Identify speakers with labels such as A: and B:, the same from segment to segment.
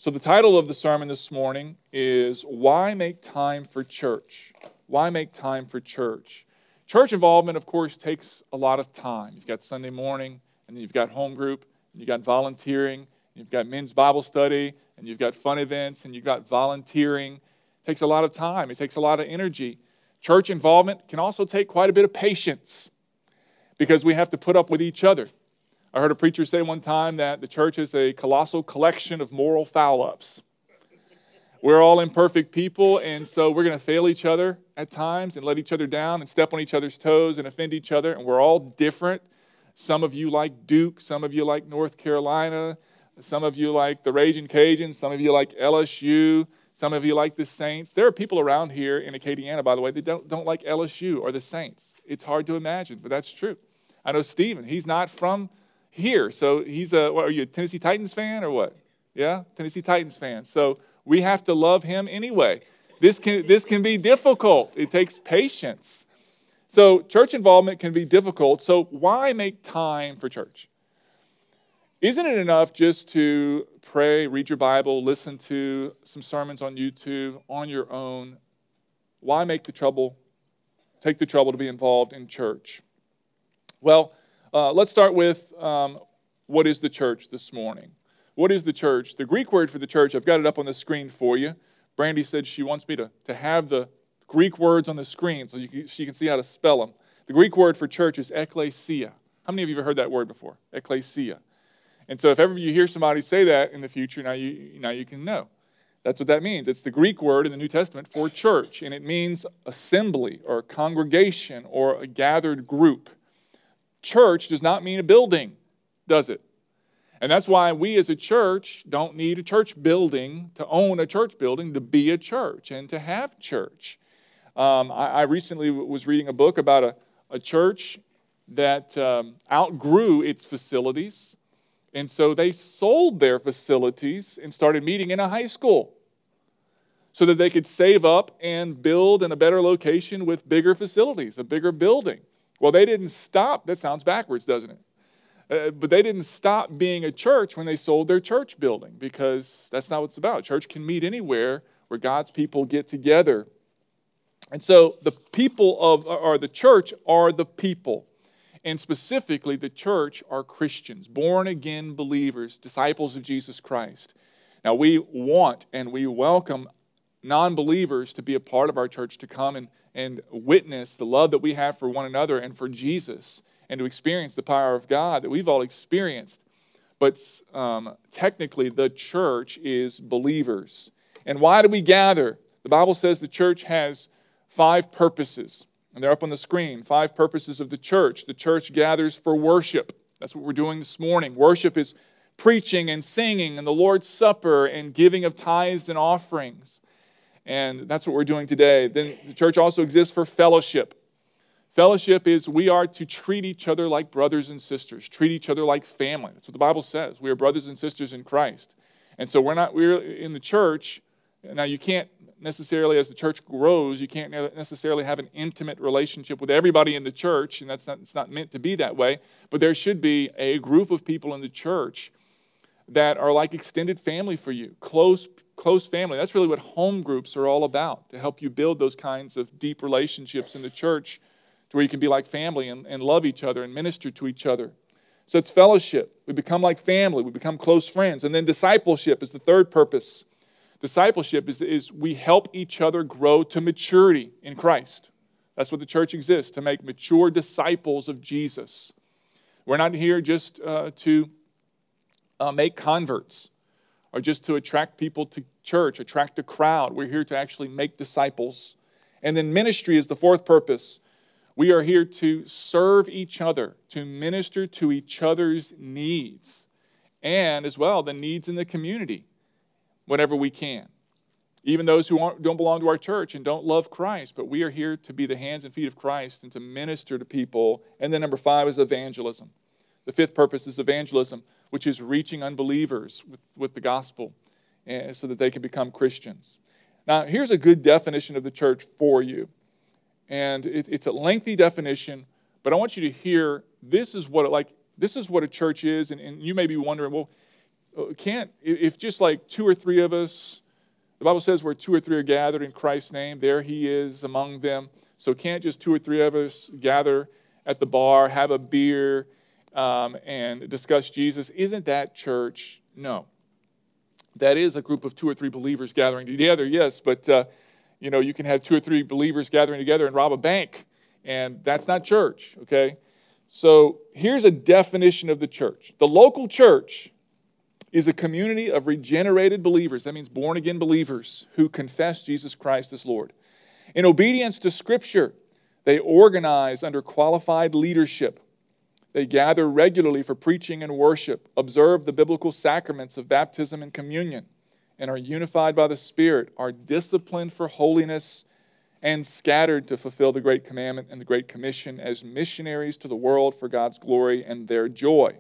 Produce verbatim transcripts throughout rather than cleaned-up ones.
A: So the title of the sermon this morning is Why Make Time for Church? Why make time for church? Church involvement, of course, takes a lot of time. You've got Sunday morning, and then you've got home group, and you've got volunteering, and you've got men's Bible study, and you've got fun events, and you've got volunteering. It takes a lot of time. It takes a lot of energy. Church involvement can also take quite a bit of patience because we have to put up with each other. I heard a preacher say one time that the church is a colossal collection of moral foul-ups. We're all imperfect people, and so we're going to fail each other at times and let each other down and step on each other's toes and offend each other, and we're all different. Some of you like Duke, some of you like North Carolina, some of you like the Ragin' Cajuns, some of you like L S U, some of you like the Saints. There are people around here in Acadiana, by the way, that don't, don't like L S U or the Saints. It's hard to imagine, but that's true. I know Stephen, he's not from here, so he's a, what, are you a Tennessee Titans fan or what? Yeah, Tennessee Titans fan. So we have to love him anyway. This can, this can be difficult. It takes patience. So church involvement can be difficult. So why make time for church? Isn't it enough just to pray, read your Bible, listen to some sermons on YouTube on your own? Why make the trouble, take the trouble to be involved in church? Well, uh, let's start with um, what is the church this morning? What is the church? The Greek word for the church, I've got it up on the screen for you. Brandy said she wants me to, to have the Greek words on the screen so you can, she can see how to spell them. The Greek word for church is ekklesia. How many of you have heard that word before? Ekklesia. And so if ever you hear somebody say that in the future, now you, now you can know. That's what that means. It's the Greek word in the New Testament for church, and it means assembly or congregation or a gathered group. Church does not mean a building, does it? And that's why we as a church don't need a church building to own a church building to be a church and to have church. Um, I, I recently was reading a book about a, a church that um, outgrew its facilities. And so they sold their facilities and started meeting in a high school so that they could save up and build in a better location with bigger facilities, a bigger building. Well, they didn't stop. That sounds backwards, doesn't it? Uh, but they didn't stop being a church when they sold their church building because that's not what it's about. Church can meet anywhere where God's people get together. And so the people of, or the church are the people. And specifically, the church are Christians, born-again believers, disciples of Jesus Christ. Now, we want and we welcome non-believers to be a part of our church, to come and, and witness the love that we have for one another and for Jesus, and to experience the power of God that we've all experienced. But um, technically, the church is believers. And why do we gather? The Bible says the church has five purposes. And they're up on the screen. Five purposes of the church. The church gathers for worship. That's what we're doing this morning. Worship is preaching and singing and the Lord's Supper and giving of tithes and offerings. And that's what we're doing today. Then the church also exists for fellowship. Fellowship is we are to treat each other like brothers and sisters. Treat each other like family. That's what the Bible says. We are brothers and sisters in Christ. And so we're not, we're in the church. Now you can't necessarily, as the church grows, you can't necessarily have an intimate relationship with everybody in the church, and that's not, it's not meant to be that way, but there should be a group of people in the church that are like extended family for you, close, close family. That's really what home groups are all about, to help you build those kinds of deep relationships in the church to where you can be like family and, and love each other and minister to each other. So it's fellowship. We become like family. We become close friends. And then discipleship is the third purpose. Discipleship is, is we help each other grow to maturity in Christ. That's what the church exists, to make mature disciples of Jesus. We're not here just uh, to uh, make converts or just to attract people to church, attract a crowd. We're here to actually make disciples. And then ministry is the fourth purpose. We are here to serve each other, to minister to each other's needs, and as well the needs in the community. Whenever we can. Even those who aren't, don't belong to our church and don't love Christ, but we are here to be the hands and feet of Christ and to minister to people. And then number five is evangelism. The fifth purpose is evangelism, which is reaching unbelievers with, with the gospel uh, so that they can become Christians. Now, here's a good definition of the church for you. And it, it's a lengthy definition, but I want you to hear this is what it, like this is what a church is. And, and you may be wondering, well, can't, if just like two or three of us, the Bible says where two or three are gathered in Christ's name, there he is among them. So can't just two or three of us gather at the bar, have a beer, um, and discuss Jesus? Isn't that church? No. That is a group of two or three believers gathering together, yes, but uh, you know, you can have two or three believers gathering together and rob a bank, and that's not church, okay? So here's a definition of the church. The local church is a community of regenerated believers. That means born-again believers who confess Jesus Christ as Lord. In obedience to Scripture, they organize under qualified leadership. They gather regularly for preaching and worship, observe the biblical sacraments of baptism and communion, and are unified by the Spirit, are disciplined for holiness, and scattered to fulfill the Great Commandment and the Great Commission as missionaries to the world for God's glory and their joy.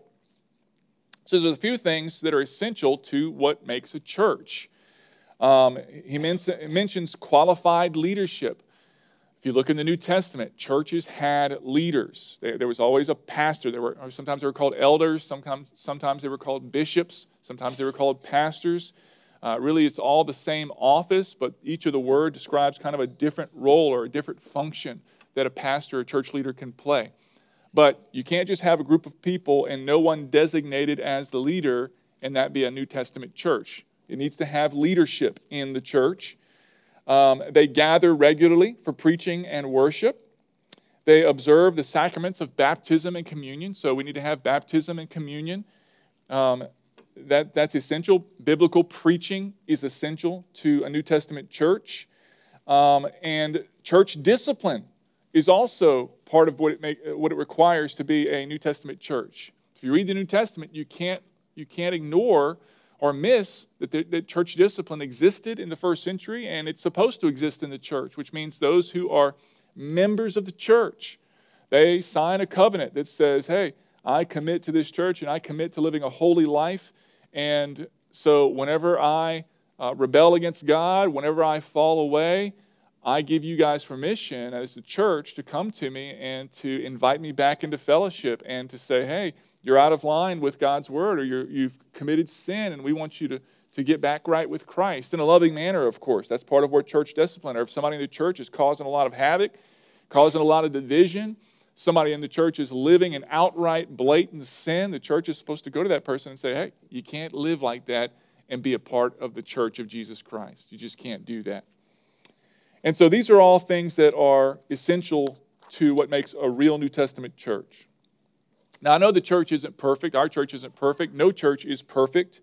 A: So there's a few things that are essential to what makes a church. Um, he men- mentions qualified leadership. If you look in the New Testament, churches had leaders. There, there was always a pastor. There were, or sometimes they were called elders. Sometimes, sometimes they were called bishops. Sometimes they were called pastors. Uh, really, it's all the same office, but each of the word describes kind of a different role or a different function that a pastor or church leader can play. But you can't just have a group of people and no one designated as the leader and that be a New Testament church. It needs to have leadership in the church. Um, they gather regularly for preaching and worship. They observe the sacraments of baptism and communion. So we need to have baptism and communion. Um, that, that's essential. Biblical preaching is essential to a New Testament church. Um, and church discipline is also part of what it make, what it requires to be a New Testament church. If you read the New Testament, you can't you can't ignore or miss that, the, that church discipline existed in the first century, and it's supposed to exist in the church, which means those who are members of the church, they sign a covenant that says, hey, I commit to this church and I commit to living a holy life, and so whenever I uh, rebel against God, whenever I fall away, I give you guys permission as the church to come to me and to invite me back into fellowship and to say, hey, you're out of line with God's word, or you're, you've committed sin, and we want you to, to get back right with Christ in a loving manner, of course. That's part of what church discipline. Or if somebody in the church is causing a lot of havoc, causing a lot of division, somebody in the church is living in outright, blatant sin, the church is supposed to go to that person and say, hey, you can't live like that and be a part of the church of Jesus Christ. You just can't do that. And so these are all things that are essential to what makes a real New Testament church. Now, I know the church isn't perfect. Our church isn't perfect. No church is perfect.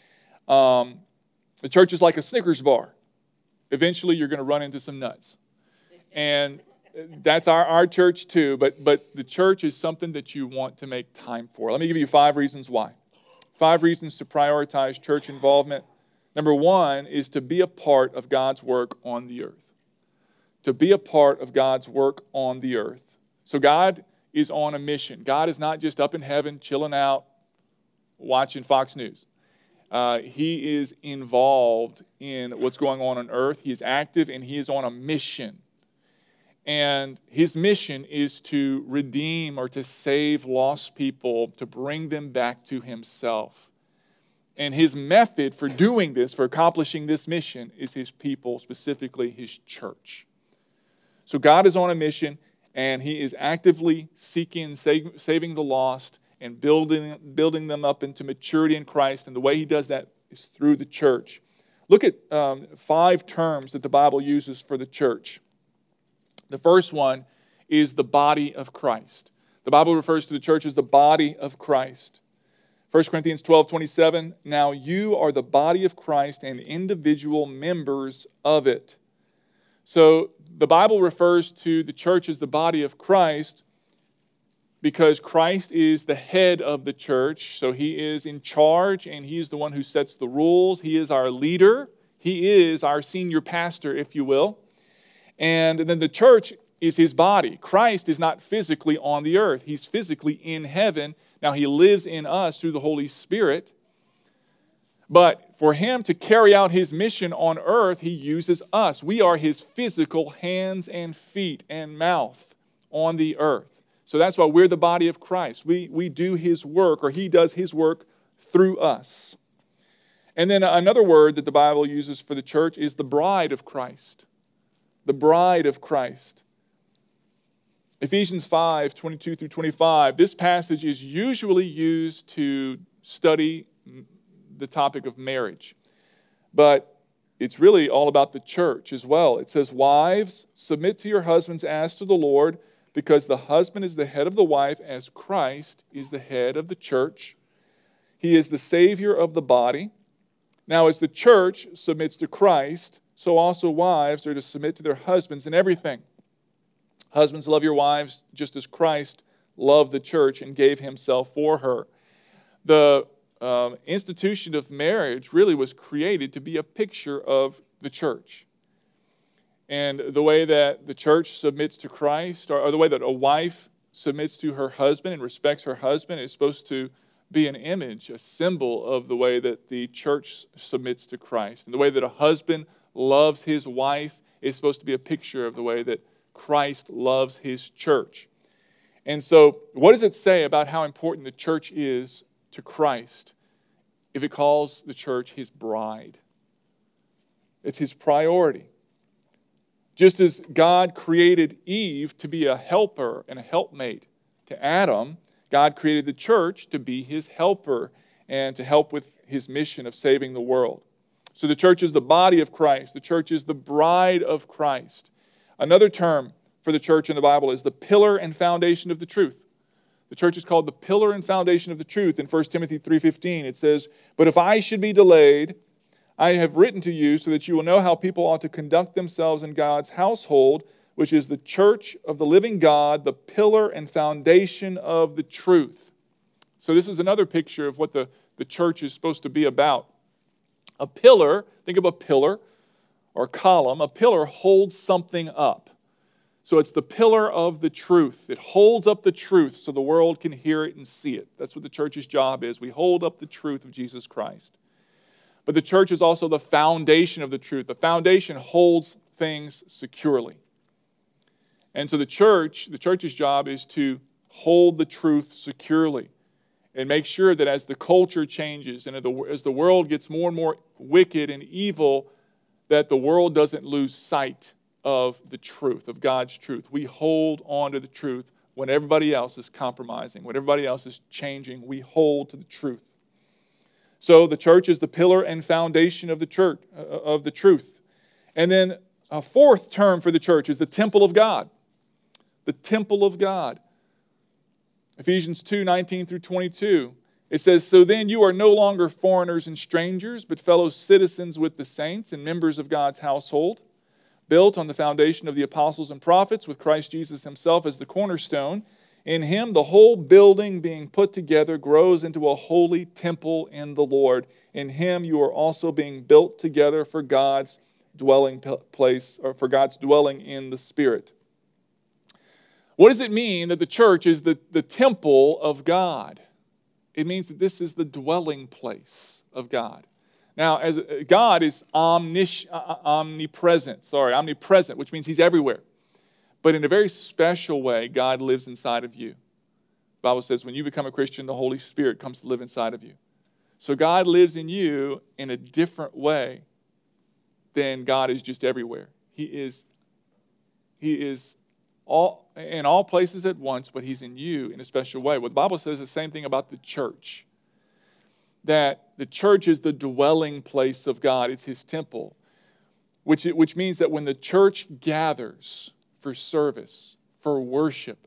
A: Um, the church is like a Snickers bar. Eventually, you're going to run into some nuts. And that's our, our church too. But, but the church is something that you want to make time for. Let me give you five reasons why. Five reasons to prioritize church involvement. Number one is to be a part of God's work on the earth. To be a part of God's work on the earth. So God is on a mission. God is not just up in heaven, chilling out, watching Fox News. Uh, he is involved in what's going on on earth. He is active, and he is on a mission. And his mission is to redeem or to save lost people, to bring them back to himself. And his method for doing this, for accomplishing this mission, is his people, specifically his church. So God is on a mission, and he is actively seeking, save, saving the lost, and building, building them up into maturity in Christ. And the way he does that is through the church. Look at um, five terms that the Bible uses for the church. The first one is the body of Christ. The Bible refers to the church as the body of Christ. First Corinthians twelve twenty-seven, now you are the body of Christ and individual members of it. So the Bible refers to the church as the body of Christ because Christ is the head of the church. So he is in charge, and he is the one who sets the rules. He is our leader. He is our senior pastor, if you will. And then the church is his body. Christ is not physically on the earth. He's physically in heaven. Now he lives in us through the Holy Spirit. But for him to carry out his mission on earth, he uses us. We are his physical hands and feet and mouth on the earth. So that's why we're the body of Christ. We, we do his work, or he does his work through us. And then another word that the Bible uses for the church is the bride of Christ. The bride of Christ. Ephesians five, twenty-two through twenty-five. This passage is usually used to study the topic of marriage. But it's really all about the church as well. It says, "Wives, submit to your husbands as to the Lord, because the husband is the head of the wife, as Christ is the head of the church. He is the Savior of the body. Now, as the church submits to Christ, so also wives are to submit to their husbands in everything. Husbands, love your wives just as Christ loved the church and gave himself for her." The um, institution of marriage really was created to be a picture of the church. And the way that the church submits to Christ, or, or the way that a wife submits to her husband and respects her husband, is supposed to be an image, a symbol of the way that the church submits to Christ. And the way that a husband loves his wife is supposed to be a picture of the way that Christ loves his church. And so, what does it say about how important the church is to Christ if it calls the church his bride? It's his priority. Just as God created Eve to be a helper and a helpmate to Adam, God created the church to be his helper and to help with his mission of saving the world. So the church is the body of Christ. The church is the bride of Christ. Another term for the church in the Bible is the pillar and foundation of the truth. The church is called the pillar and foundation of the truth. In First Timothy three fifteen, it says, "But if I should be delayed, I have written to you so that you will know how people ought to conduct themselves in God's household, which is the church of the living God, the pillar and foundation of the truth." So this is another picture of what the, the church is supposed to be about. A pillar, think of a pillar or column. A pillar holds something up. So it's the pillar of the truth. It holds up the truth so the world can hear it and see it. That's what the church's job is. We hold up the truth of Jesus Christ. But the church is also the foundation of the truth. The foundation holds things securely. And so the church, the church's job is to hold the truth securely and make sure that as the culture changes and as the world gets more and more wicked and evil, that the world doesn't lose sight of the truth, of God's truth. We hold on to the truth when everybody else is compromising, when everybody else is changing. We hold to the truth. So the church is the pillar and foundation of the church, uh, of the truth. And then a fourth term for the church is the temple of God. The temple of God. Ephesians two, nineteen through twenty-two. It says, "So then you are no longer foreigners and strangers, but fellow citizens with the saints and members of God's household, built on the foundation of the apostles and prophets, with Christ Jesus himself as the cornerstone. In him, the whole building being put together grows into a holy temple in the Lord. In him, you are also being built together for God's dwelling place, or for God's dwelling in the Spirit." What does it mean that the church is the, the temple of God? It means that this is the dwelling place of God. Now, as God is omnis, uh, omnipresent, sorry, omnipresent, which means he's everywhere. But in a very special way, God lives inside of you. The Bible says when you become a Christian, the Holy Spirit comes to live inside of you. So God lives in you in a different way than God is just everywhere. He is, he is all in all places at once, but he's in you in a special way. Well, the Bible says the same thing about the church. That the church is the dwelling place of God. It's his temple. Which, which means that when the church gathers for service, for worship,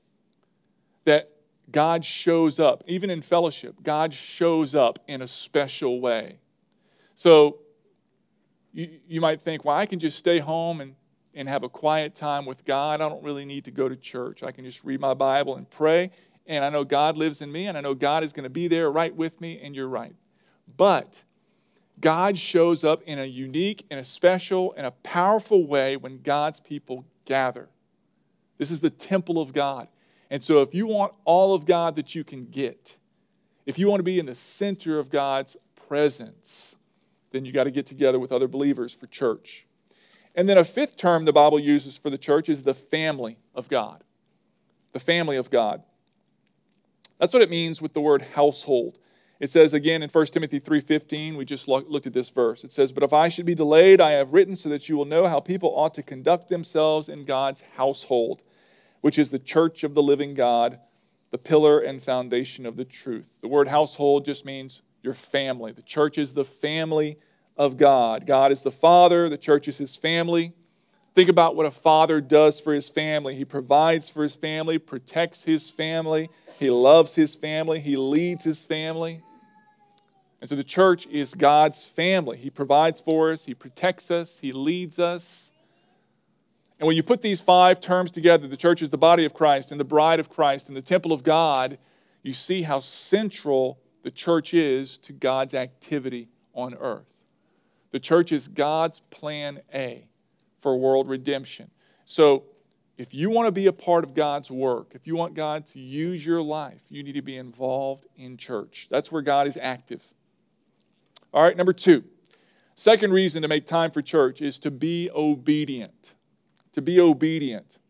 A: that God shows up. Even in fellowship, God shows up in a special way. So you, you might think, well, I can just stay home and, and have a quiet time with God. I don't really need to go to church. I can just read my Bible and pray. And I know God lives in me, and I know God is going to be there right with me, and you're right. But God shows up in a unique and a special and a powerful way when God's people gather. This is the temple of God. And so if you want all of God that you can get, if you want to be in the center of God's presence, then you got to get together with other believers for church. And then a fifth term the Bible uses for the church is the family of God. The family of God. That's what it means with the word household. It says again in First Timothy three fifteen, we just looked at this verse. It says, "But if I should be delayed, I have written so that you will know how people ought to conduct themselves in God's household, which is the church of the living God, the pillar and foundation of the truth." The word household just means your family. The church is the family of God. God is the Father. The church is His family. Think about what a father does for his family. He provides for his family, protects his family. He loves his family. He leads his family. And so the church is God's family. He provides for us. He protects us. He leads us. And when you put these five terms together, the church is the body of Christ and the bride of Christ and the temple of God, you see how central the church is to God's activity on earth. The church is God's plan A for world redemption. So if you want to be a part of God's work, if you want God to use your life, you need to be involved in church. That's where God is active. All right, number two. Second reason to make time for church is to be obedient. To be obedient.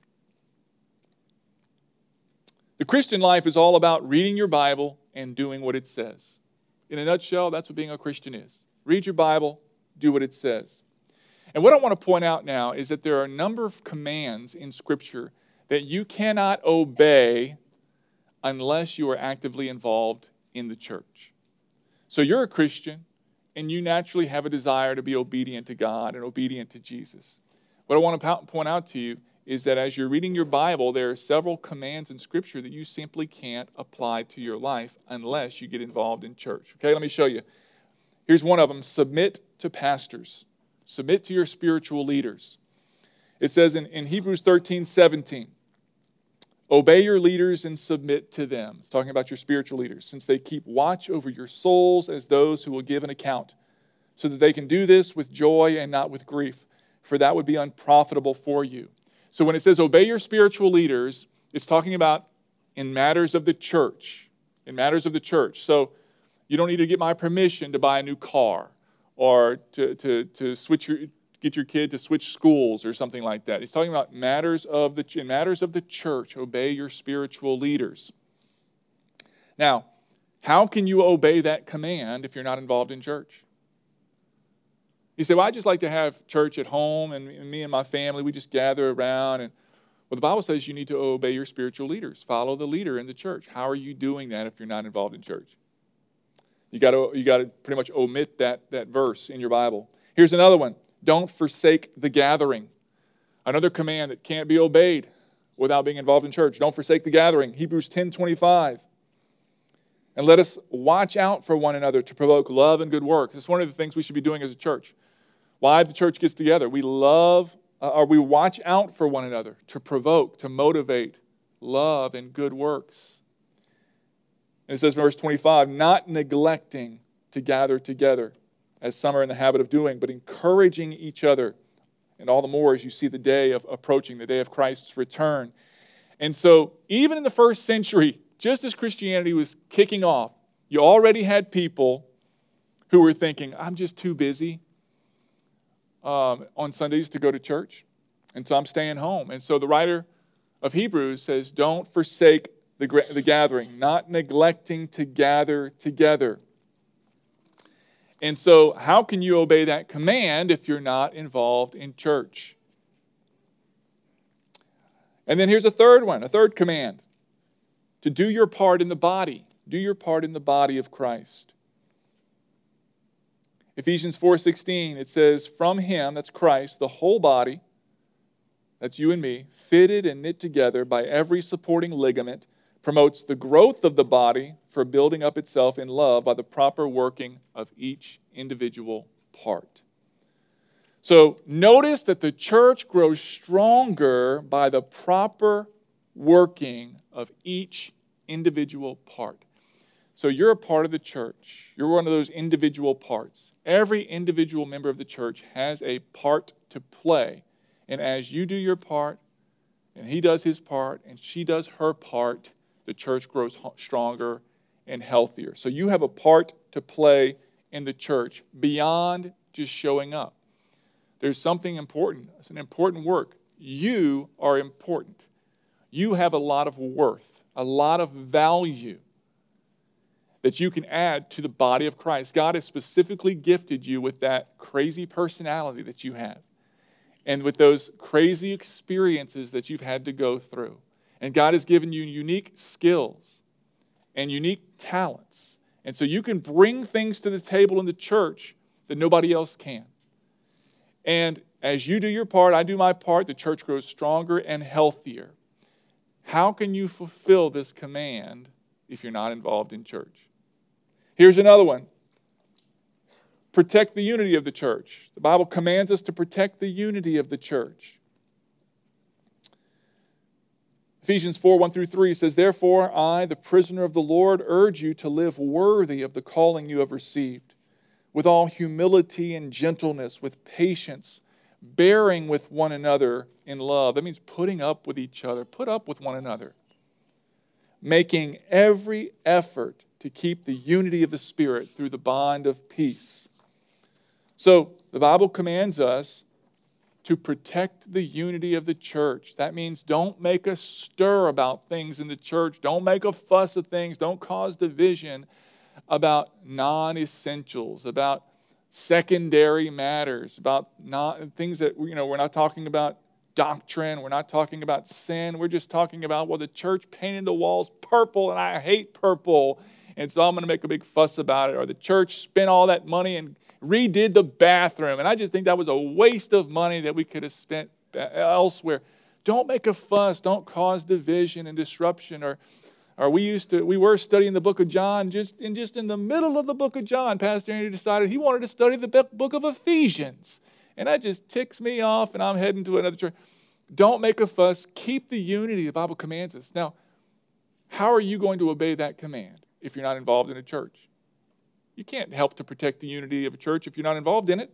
A: The Christian life is all about reading your Bible and doing what it says. In a nutshell, that's what being a Christian is. Read your Bible, do what it says. And what I want to point out now is that there are a number of commands in Scripture that you cannot obey unless you are actively involved in the church. So you're a Christian, and you naturally have a desire to be obedient to God and obedient to Jesus. What I want to point out to you is that as you're reading your Bible, there are several commands in Scripture that you simply can't apply to your life unless you get involved in church. Okay, let me show you. Here's one of them. Submit to pastors. Submit to your spiritual leaders. It says in, in Hebrews thirteen seventeen, obey your leaders and submit to them. It's talking about your spiritual leaders, since they keep watch over your souls as those who will give an account, so that they can do this with joy and not with grief, for that would be unprofitable for you. So when it says obey your spiritual leaders, it's talking about in matters of the church. In matters of the church. So you don't need to get my permission to buy a new car, or to, to, to switch your, get your kid to switch schools or something like that. He's talking about matters of the, in matters of the church, obey your spiritual leaders. Now, how can you obey that command if you're not involved in church? You say, well, I just like to have church at home, and me and my family, we just gather around. And well, the Bible says you need to obey your spiritual leaders. Follow the leader in the church. How are you doing that if you're not involved in church? You got to you got to pretty much omit that, that verse in your Bible. Here's another one. Don't forsake the gathering. Another command that can't be obeyed without being involved in church. Don't forsake the gathering. Hebrews ten twenty-five. And let us watch out for one another to provoke love and good works. It's one of the things we should be doing as a church. Why the church gets together. We love, uh, or we watch out for one another to provoke, to motivate love and good works. And it says in verse twenty-five, not neglecting to gather together, as some are in the habit of doing, but encouraging each other, and all the more as you see the day of approaching, the day of Christ's return. And so, even in the first century, just as Christianity was kicking off, you already had people who were thinking, I'm just too busy um, on Sundays to go to church, and so I'm staying home. And so the writer of Hebrews says, don't forsake The, the gathering, not neglecting to gather together. And so how can you obey that command if you're not involved in church? And then here's a third one, a third command. To do your part in the body. Do your part in the body of Christ. Ephesians four sixteen, it says, from Him, that's Christ, the whole body, that's you and me, fitted and knit together by every supporting ligament, promotes the growth of the body for building up itself in love by the proper working of each individual part. So notice that the church grows stronger by the proper working of each individual part. So you're a part of the church. You're one of those individual parts. Every individual member of the church has a part to play. And as you do your part, and he does his part, and she does her part, the church grows stronger and healthier. So you have a part to play in the church beyond just showing up. There's something important. It's an important work. You are important. You have a lot of worth, a lot of value. that you can add to the body of Christ. God has specifically gifted you with that crazy personality that you have and with those crazy experiences that you've had to go through. And God has given you unique skills and unique talents. And so you can bring things to the table in the church that nobody else can. And as you do your part, I do my part, the church grows stronger and healthier. How can you fulfill this command if you're not involved in church? Here's another one. Protect the unity of the church. The Bible commands us to protect the unity of the church. Ephesians four, one through three says, "Therefore I, the prisoner of the Lord, urge you to live worthy of the calling you have received, with all humility and gentleness, with patience, bearing with one another in love." That means putting up with each other. Put up with one another. Making every effort to keep the unity of the Spirit through the bond of peace. So the Bible commands us to protect the unity of the church. That means don't make a stir about things in the church. Don't make a fuss of things. Don't cause division about non-essentials, about secondary matters, about not, things that, you know, we're not talking about doctrine. We're not talking about sin. We're just talking about, well, the church painted the walls purple and I hate purple, and so I'm going to make a big fuss about it. Or the church spent all that money and redid the bathroom, and I just think that was a waste of money that we could have spent elsewhere. Don't make a fuss. Don't cause division and disruption. Or, or we used to, we were studying the book of John, just and just in the middle of the book of John, Pastor Andy decided he wanted to study the book of Ephesians, and that just ticks me off, and I'm heading to another church. Don't make a fuss. Keep the unity the Bible commands us. Now, how are you going to obey that command if you're not involved in a church? You can't help to protect the unity of a church if you're not involved in it.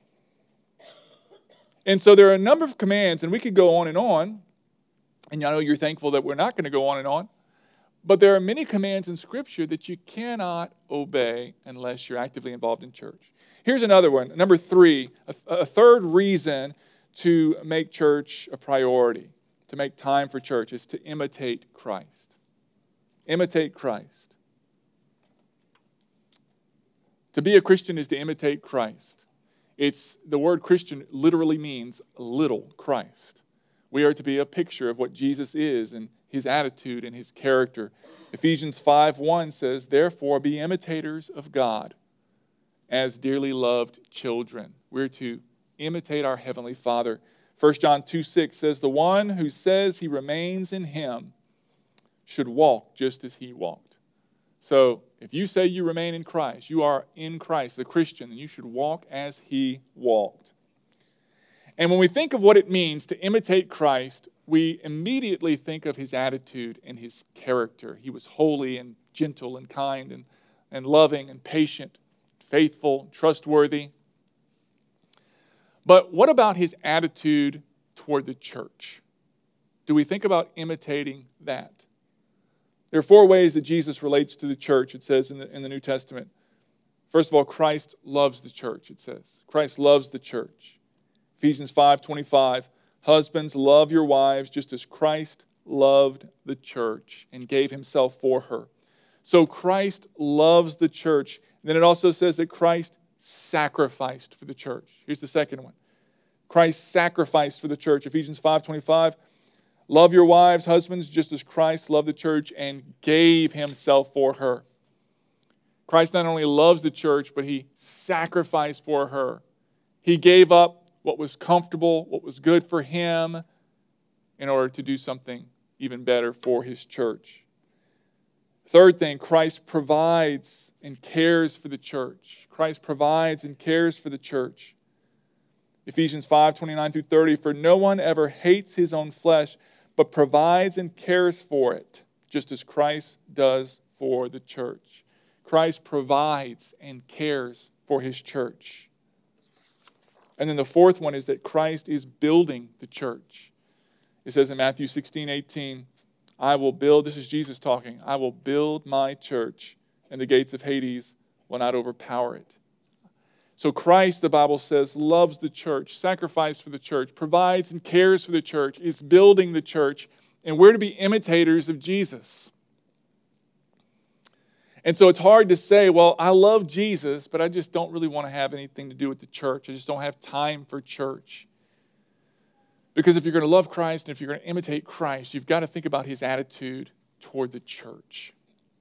A: And so there are a number of commands, and we could go on and on, and I know you're thankful that we're not going to go on and on, but there are many commands in Scripture that you cannot obey unless you're actively involved in church. Here's another one. Number three, a, a third reason to make church a priority, to make time for church, is to imitate Christ. Imitate Christ. To be a Christian is to imitate Christ. It's the word Christian literally means little Christ. We are to be a picture of what Jesus is and his attitude and his character. Ephesians five one says, "Therefore be imitators of God as dearly loved children." We're to imitate our Heavenly Father. First John two six says, "The one who says he remains in him should walk just as he walked." So if you say you remain in Christ, you are in Christ, the Christian, and you should walk as he walked. And when we think of what it means to imitate Christ, we immediately think of his attitude and his character. He was holy and gentle and kind and, and loving and patient, faithful, trustworthy. But what about his attitude toward the church? Do we think about imitating that? There are four ways that Jesus relates to the church, it says in the, in the New Testament. First of all, Christ loves the church, it says. Christ loves the church. Ephesians five twenty-five, "Husbands, love your wives just as Christ loved the church and gave himself for her." So Christ loves the church. And then it also says that Christ sacrificed for the church. Here's the second one. Christ sacrificed for the church. Ephesians five twenty-five, "Love your wives, husbands, just as Christ loved the church and gave himself for her." Christ not only loves the church, but he sacrificed for her. He gave up what was comfortable, what was good for him, in order to do something even better for his church. Third thing, Christ provides and cares for the church. Christ provides and cares for the church. Ephesians five twenty-nine through thirty, "For no one ever hates his own flesh, but provides and cares for it, just as Christ does for the church." Christ provides and cares for his church. And then the fourth one is that Christ is building the church. It says in Matthew sixteen eighteen, "I will build," this is Jesus talking, "I will build my church, and the gates of Hades will not overpower it." So Christ, the Bible says, loves the church, sacrificed for the church, provides and cares for the church, is building the church, and we're to be imitators of Jesus. And so it's hard to say, well, I love Jesus, but I just don't really want to have anything to do with the church. I just don't have time for church. Because if you're going to love Christ and if you're going to imitate Christ, you've got to think about his attitude toward the church.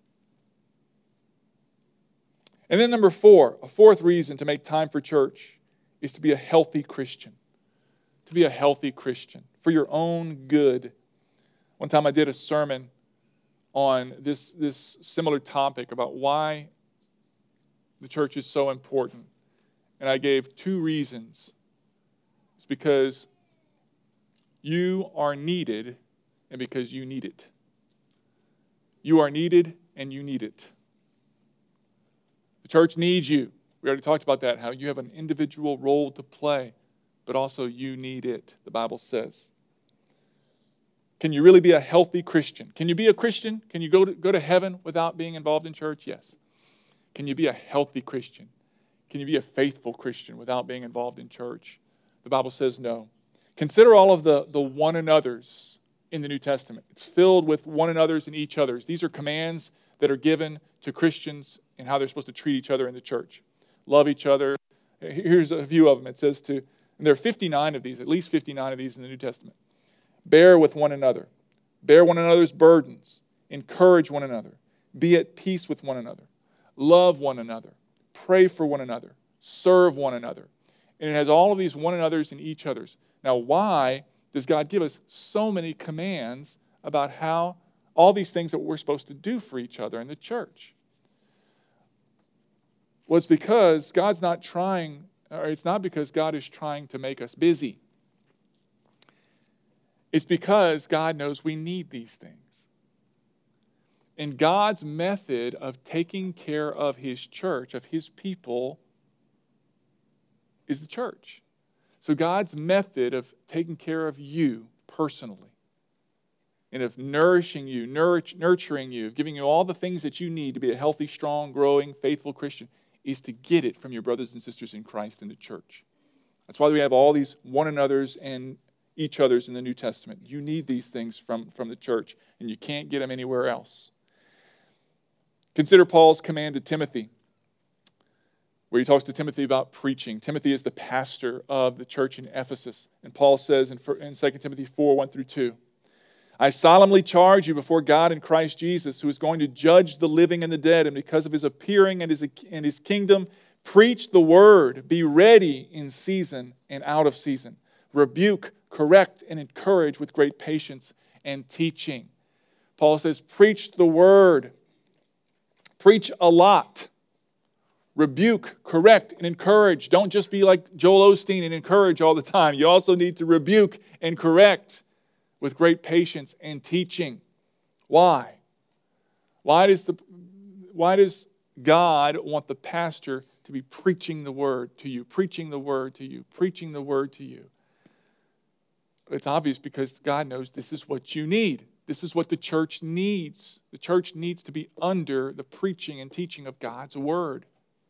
A: And then number four, a fourth reason to make time for church is to be a healthy Christian. To be a healthy Christian for your own good. One time I did a sermon on this, this similar topic about why the church is so important. And I gave two reasons. It's because you are needed and because you need it. You are needed and you need it. The church needs you. We already talked about that, how you have an individual role to play, but also you need it, the Bible says. Can you really be a healthy Christian? Can you be a Christian? Can you go to, go to heaven without being involved in church? Yes. Can you be a healthy Christian? Can you be a faithful Christian without being involved in church? The Bible says no. Consider all of the, the one another's in the New Testament. It's filled with one another's and each other's. These are commands that are given to Christians and how they're supposed to treat each other in the church. Love each other. Here's a few of them. It says to, and there are fifty-nine of these, at least fifty-nine of these in the New Testament. Bear with one another. Bear one another's burdens. Encourage one another. Be at peace with one another. Love one another. Pray for one another. Serve one another. And it has all of these one another's and each other's. Now, why does God give us so many commands about how all these things that we're supposed to do for each other in the church? Well, it's because God's not trying, or it's not because God is trying to make us busy. It's because God knows we need these things. And God's method of taking care of his church, of his people, is the church. So God's method of taking care of you personally and of nourishing you, nurturing you, of giving you all the things that you need to be a healthy, strong, growing, faithful Christian is to get it from your brothers and sisters in Christ in the church. That's why we have all these one another's and each other's in the New Testament. You need these things from, from the church, and you can't get them anywhere else. Consider Paul's command to Timothy, where he talks to Timothy about preaching. Timothy is the pastor of the church in Ephesus, and Paul says in, in Second Timothy four, one through two, I solemnly charge you before God and Christ Jesus, who is going to judge the living and the dead, and because of his appearing and his, and his kingdom, preach the word, be ready in season and out of season. Rebuke, correct, and encourage with great patience and teaching. Paul says, preach the word. Preach a lot. Rebuke, correct, and encourage. Don't just be like Joel Osteen and encourage all the time. You also need to rebuke and correct with great patience and teaching. Why? Why does the why does God want the pastor to be preaching the word to you, preaching the word to you, preaching the word to you? It's obvious because God knows this is what you need. This is what the church needs. The church needs to be under the preaching and teaching of God's word.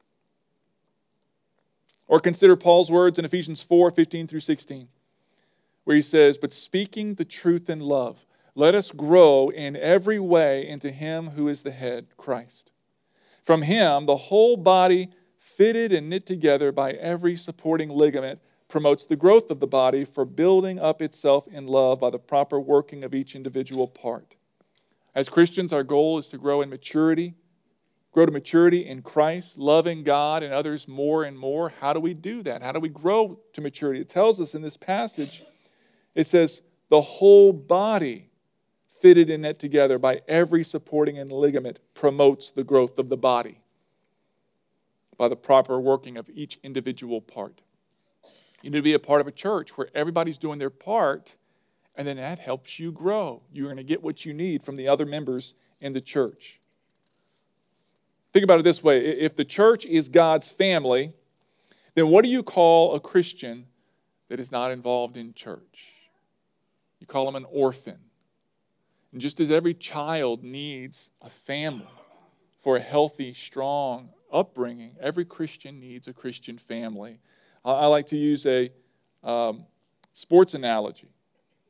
A: Or consider Paul's words in Ephesians four, fifteen through sixteen, where he says, but speaking the truth in love, let us grow in every way into him who is the head, Christ. From him, the whole body, fitted and knit together by every supporting ligament, promotes the growth of the body for building up itself in love by the proper working of each individual part. As Christians, our goal is to grow in maturity, grow to maturity in Christ, loving God and others more and more. How do we do that? How do we grow to maturity? It tells us in this passage, it says, the whole body, fitted and knit together by every supporting and ligament, promotes the growth of the body by the proper working of each individual part. You need to be a part of a church where everybody's doing their part, and then that helps you grow. You're going to get what you need from the other members in the church. Think about it this way. If the church is God's family, then what do you call a Christian that is not involved in church? You call them an orphan. And just as every child needs a family for a healthy, strong upbringing, every Christian needs a Christian family. I like to use a um, sports analogy.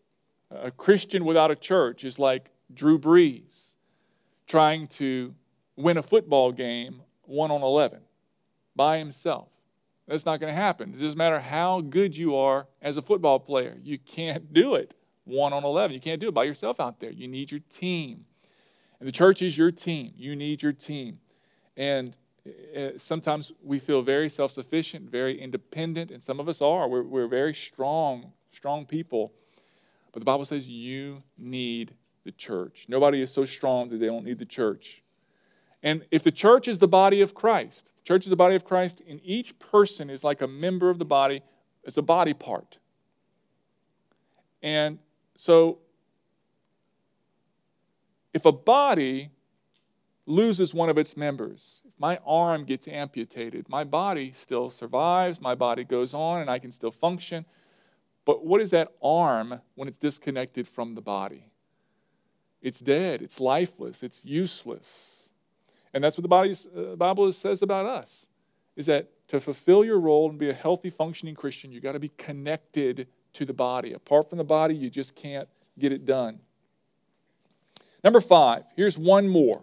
A: A Christian without a church is like Drew Brees trying to win a football game one on eleven by himself. That's not going to happen. It doesn't matter how good you are as a football player. You can't do it one on eleven. You can't do it by yourself out there. You need your team. And the church is your team. You need your team. And sometimes we feel very self-sufficient, very independent, and some of us are. We're, we're very strong, strong people. But the Bible says you need the church. Nobody is so strong that they don't need the church. And if the church is the body of Christ, the church is the body of Christ, and each person is like a member of the body, it's a body part. And so, if a body loses one of its members, if my arm gets amputated, my body still survives, my body goes on, and I can still function. But what is that arm when it's disconnected from the body? It's dead, it's lifeless, it's useless. And that's what the body's, uh, Bible says about us, is that to fulfill your role and be a healthy, functioning Christian, you've got to be connected to the body. Apart from the body, you just can't get it done. Number five, here's one more.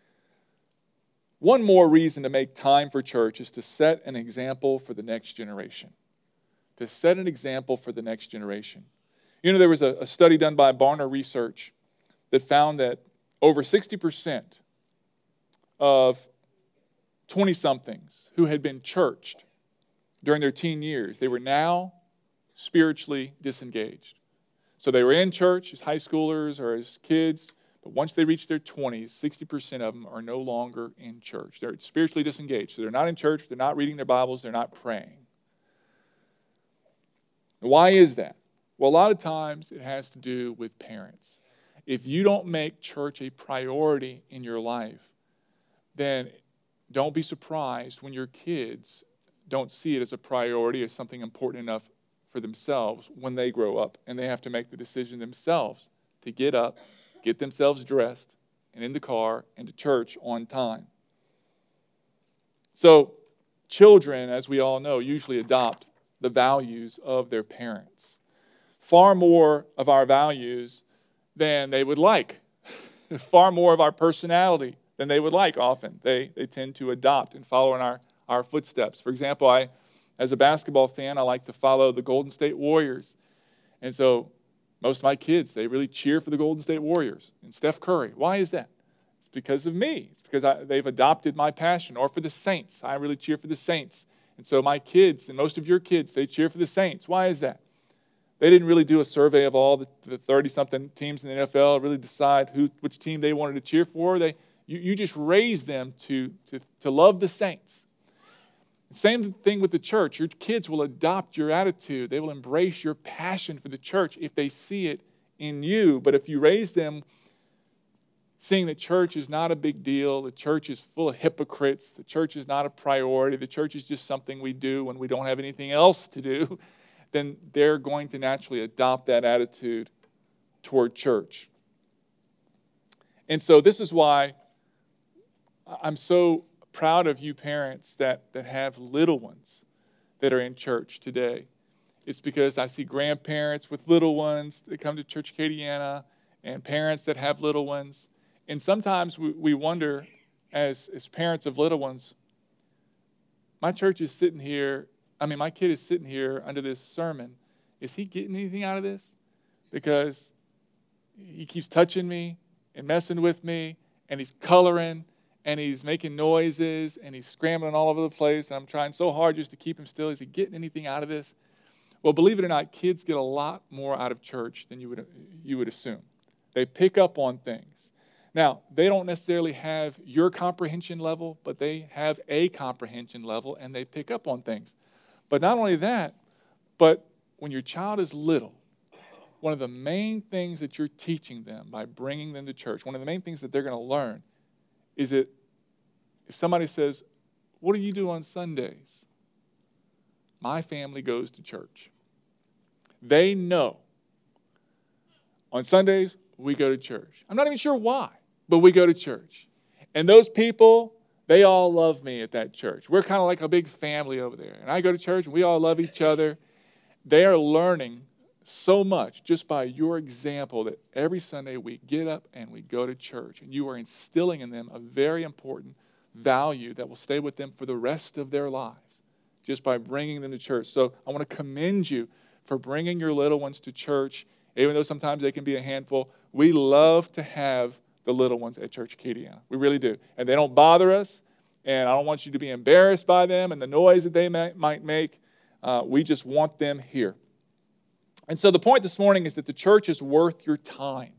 A: One more reason to make time for church is to set an example for the next generation. To set an example for the next generation. You know, there was a, a study done by Barna Research that found that over sixty percent of twenty-somethings who had been churched during their teen years, they were now spiritually disengaged. So they were in church as high schoolers or as kids, but once they reach their twenties, sixty percent of them are no longer in church. They're spiritually disengaged. So they're not in church, they're not reading their Bibles, they're not praying. Why is that? Well, a lot of times it has to do with parents. If you don't make church a priority in your life, then don't be surprised when your kids don't see it as a priority, as something important enough for themselves when they grow up and they have to make the decision themselves to get up, get themselves dressed, and in the car and to church on time. So children, as we all know, usually adopt the values of their parents. Far more of our values than they would like. Far more of our personality than they would like often. They, they tend to adopt and follow in our, our footsteps. For example, I, as a basketball fan, I like to follow the Golden State Warriors. And so most of my kids, they really cheer for the Golden State Warriors and Steph Curry. Why is that? It's because of me. It's because I, they've adopted my passion. Or for the Saints. I really cheer for the Saints. And so my kids, and most of your kids, they cheer for the Saints. Why is that? They didn't really do a survey of all the thirty-something teams in the N F L, really decide who, which team they wanted to cheer for. They, you, you just raised them to, to, to love the Saints. Same thing with the church. Your kids will adopt your attitude. They will embrace your passion for the church if they see it in you. But if you raise them seeing that church is not a big deal, the church is full of hypocrites, the church is not a priority, the church is just something we do when we don't have anything else to do, then they're going to naturally adopt that attitude toward church. And so this is why I'm so proud of you parents that, that have little ones that are in church today. It's because I see grandparents with little ones that come to Church Acadiana and parents that have little ones. And sometimes we, we wonder, as, as parents of little ones, my church is sitting here, I mean, my kid is sitting here under this sermon. Is he getting anything out of this? Because he keeps touching me and messing with me, and he's coloring, and he's making noises, and he's scrambling all over the place, and I'm trying so hard just to keep him still. Is he getting anything out of this? Well, believe it or not, kids get a lot more out of church than you would, you would assume. They pick up on things. Now, they don't necessarily have your comprehension level, but they have a comprehension level, and they pick up on things. But not only that, but when your child is little, one of the main things that you're teaching them by bringing them to church, one of the main things that they're going to learn is that if somebody says, "What do you do on Sundays?" My family goes to church. They know on Sundays we go to church. I'm not even sure why, but we go to church. And those people, they all love me at that church. We're kind of like a big family over there. And I go to church and we all love each other. They are learning so much just by your example that every Sunday we get up and we go to church, and you are instilling in them a very important value that will stay with them for the rest of their lives just by bringing them to church. So I want to commend you for bringing your little ones to church, even though sometimes they can be a handful. We love to have the little ones at Church Acadiana. We really do. And they don't bother us, and I don't want you to be embarrassed by them and the noise that they may, might make. Uh, we just want them here. And so the point this morning is that the church is worth your time.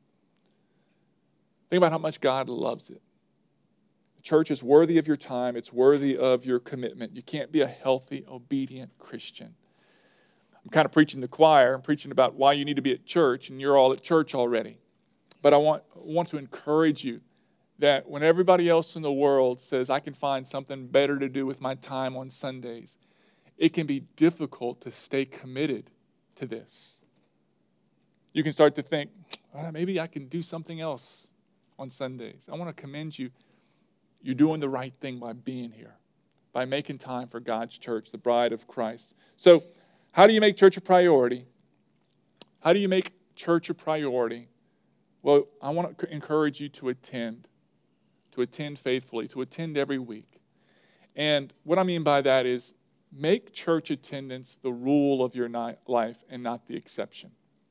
A: Think about how much God loves it. The church is worthy of your time. It's worthy of your commitment. You can't be a healthy, obedient Christian. I'm kind of preaching the choir. I'm preaching about why you need to be at church, and you're all at church already. But I want, want to encourage you that when everybody else in the world says, I can find something better to do with my time on Sundays, it can be difficult to stay committed to this. You can start to think, oh, maybe I can do something else on Sundays. I want to commend you. You're doing the right thing by being here, by making time for God's church, the bride of Christ. So, how do you make church a priority? How do you make church a priority? Well, I want to encourage you to attend, to attend faithfully, to attend every week. And what I mean by that is make church attendance the rule of your life and not the exception.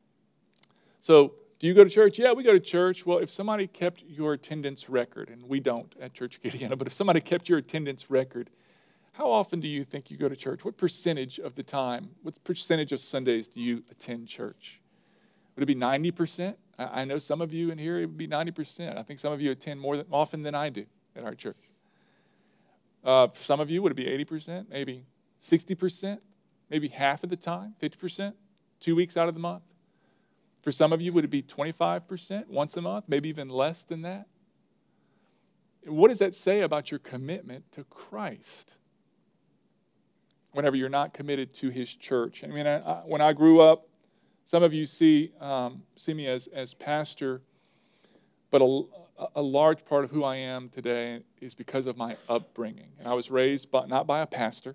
A: So, do you go to church? Yeah, we go to church. Well, if somebody kept your attendance record, and we don't at Church Acadiana, but if somebody kept your attendance record, how often do you think you go to church? What percentage of the time, what percentage of Sundays do you attend church? Would it be ninety percent? I know some of you in here, it would be ninety percent. I think some of you attend more than, often than I do at our church. Uh, for some of you, would it be eighty percent? Maybe sixty percent? Maybe half of the time? fifty percent? Two weeks out of the month? For some of you, would it be twenty-five percent once a month? Maybe even less than that? What does that say about your commitment to Christ? Whenever you're not committed to his church. I mean, I, I, when I grew up, some of you see um, see me as, as pastor, but a, a large part of who I am today is because of my upbringing. And I was raised by, not by a pastor.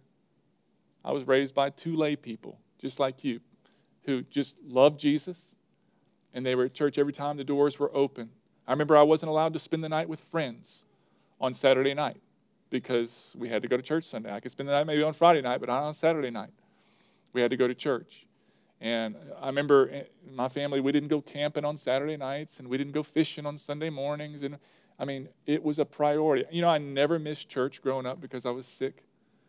A: I was raised by two lay people, just like you, who just loved Jesus, and they were at church every time the doors were open. I remember I wasn't allowed to spend the night with friends on Saturday night because we had to go to church Sunday. I could spend the night maybe on Friday night, but not on Saturday night. We had to go to church. And I remember in my family, we didn't go camping on Saturday nights, and we didn't go fishing on Sunday mornings. And I mean, it was a priority. You know, I never missed church growing up because I was sick.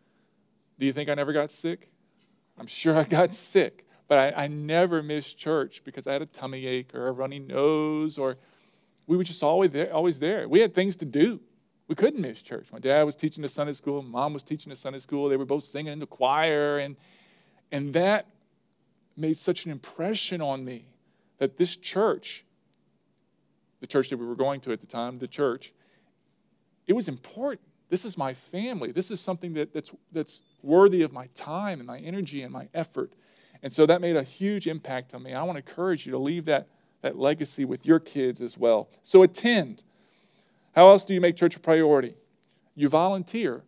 A: Do you think I never got sick? I'm sure I got sick, but I, I never missed church because I had a tummy ache or a runny nose, or we were just always there. Always there. We had things to do. We couldn't miss church. My dad was teaching the Sunday school. Mom was teaching the Sunday school. They were both singing in the choir, and and that made such an impression on me that this church, the church that we were going to at the time, the church, it was important. This is my family. This is something that, that's that's worthy of my time and my energy and my effort. And so that made a huge impact on me. I want to encourage you to leave that, that legacy with your kids as well. So attend. How else do you make church a priority? You volunteer.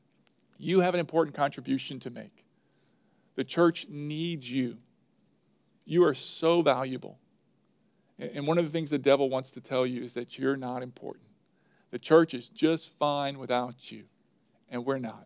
A: You have an important contribution to make. The church needs you. You are so valuable. And one of the things the devil wants to tell you is that you're not important. The church is just fine without you, and we're not.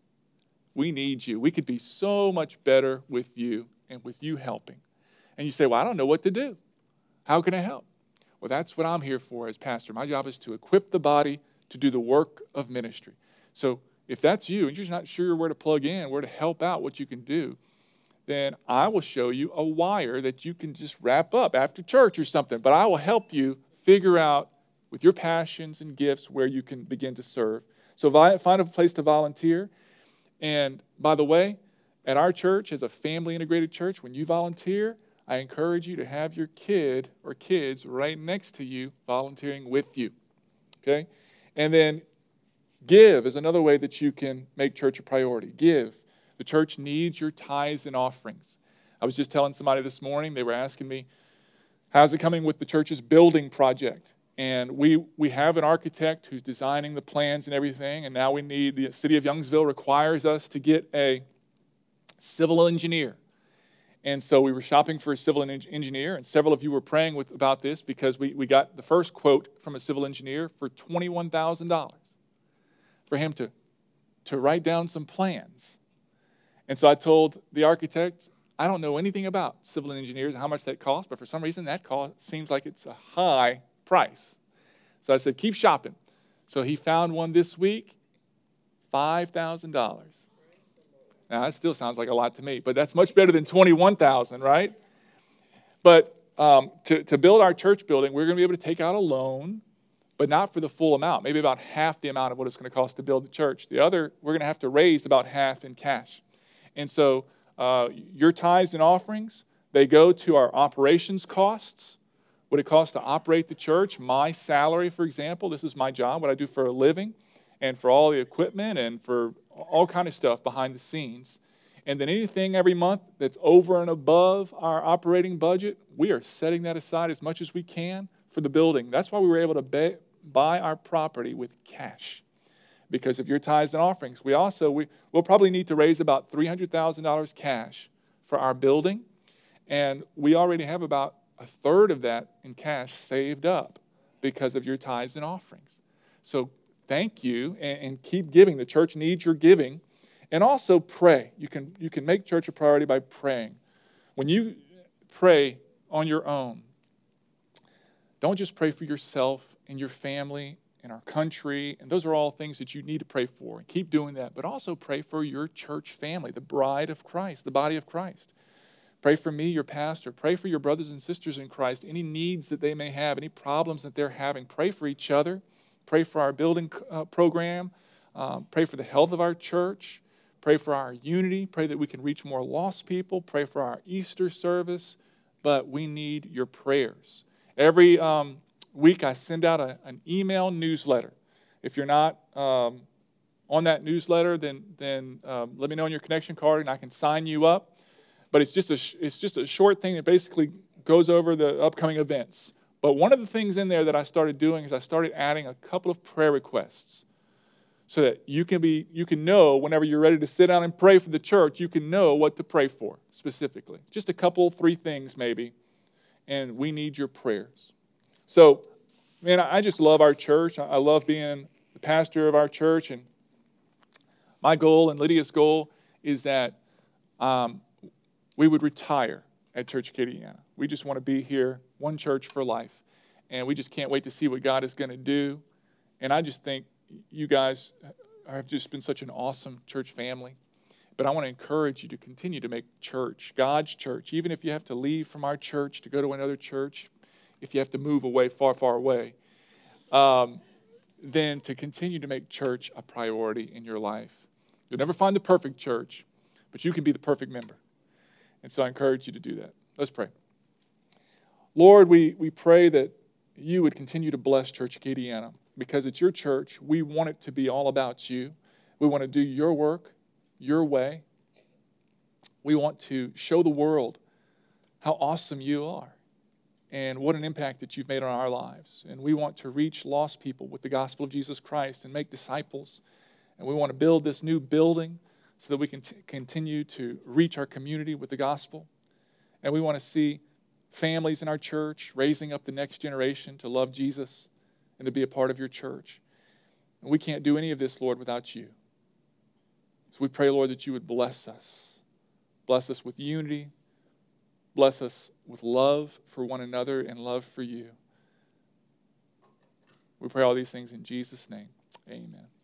A: We need you. We could be so much better with you and with you helping. And you say, well, I don't know what to do. How can I help? Well, that's what I'm here for as pastor. My job is to equip the body to do the work of ministry. So if that's you and you're just not sure where to plug in, where to help out, what you can do, then I will show you a wire that you can just wrap up after church or something. But I will help you figure out with your passions and gifts where you can begin to serve. So find a place to volunteer. And by the way, at our church, as a family integrated church, when you volunteer, I encourage you to have your kid or kids right next to you volunteering with you. Okay? And then give is another way that you can make church a priority. Give. The church needs your tithes and offerings. I was just telling somebody this morning, they were asking me, how's it coming with the church's building project? And we, we have an architect who's designing the plans and everything, and now we need, the city of Youngsville requires us to get a civil engineer. And so we were shopping for a civil en- engineer, and several of you were praying with, about this because we, we got the first quote from a civil engineer for twenty-one thousand dollars for him to, to write down some plans. And so I told the architect, I don't know anything about civil engineers and how much that costs, but for some reason that cost seems like it's a high price. So I said, keep shopping. So he found one this week, five thousand dollars. Now, that still sounds like a lot to me, but that's much better than twenty-one thousand dollars, right? But um, to, to build our church building, we're going to be able to take out a loan, but not for the full amount, maybe about half the amount of what it's going to cost to build the church. The other, we're going to have to raise about half in cash. And so uh, your tithes and offerings, they go to our operations costs, what it costs to operate the church. My salary, for example, this is my job, what I do for a living, and for all the equipment and for all kind of stuff behind the scenes. And then anything every month that's over and above our operating budget, we are setting that aside as much as we can for the building. That's why we were able to buy, buy our property with cash, because of your tithes and offerings. We also, we, we'll probably need to raise about three hundred thousand dollars cash for our building, and we already have about a third of that in cash saved up because of your tithes and offerings. So thank you, and, and keep giving. The church needs your giving. And also pray. You can, you can make church a priority by praying. When you pray on your own, don't just pray for yourself and your family and our country. And those are all things that you need to pray for. And keep doing that. But also pray for your church family, the bride of Christ, the body of Christ. Pray for me, your pastor. Pray for your brothers and sisters in Christ. Any needs that they may have, any problems that they're having. Pray for each other. Pray for our building uh, program. Um, pray for the health of our church. Pray for our unity. Pray that we can reach more lost people. Pray for our Easter service. But we need your prayers. Every um, week I send out a, an email newsletter. If you're not um, on that newsletter, then, then um, let me know on your connection card and I can sign you up. But it's just a, it's just a short thing that basically goes over the upcoming events. But one of the things in there that I started doing is I started adding a couple of prayer requests, so that you can be, you can know whenever you're ready to sit down and pray for the church, you can know what to pray for specifically. Just a couple, three things maybe, and we need your prayers. So, man, I just love our church. I love being the pastor of our church, and my goal and Lydia's goal is that um, we would retire at Church Acadiana. We just want to be here, one church for life, and we just can't wait to see what God is going to do. And I just think you guys have just been such an awesome church family. But I want to encourage you to continue to make church, God's church, even if you have to leave from our church to go to another church, if you have to move away, far, far away, um, then to continue to make church a priority in your life. You'll never find the perfect church, but you can be the perfect member. And so I encourage you to do that. Let's pray. Lord, we, we pray that you would continue to bless Church Acadiana. Because it's your church, we want it to be all about you. We want to do your work, your way. We want to show the world how awesome you are and what an impact that you've made on our lives. And we want to reach lost people with the gospel of Jesus Christ and make disciples. And we want to build this new building so that we can t- continue to reach our community with the gospel. And we want to see families in our church raising up the next generation to love Jesus and to be a part of your church. And we can't do any of this, Lord, without you. So we pray, Lord, that you would bless us. Bless us with unity. Bless us with love for one another and love for you. We pray all these things in Jesus' name. Amen.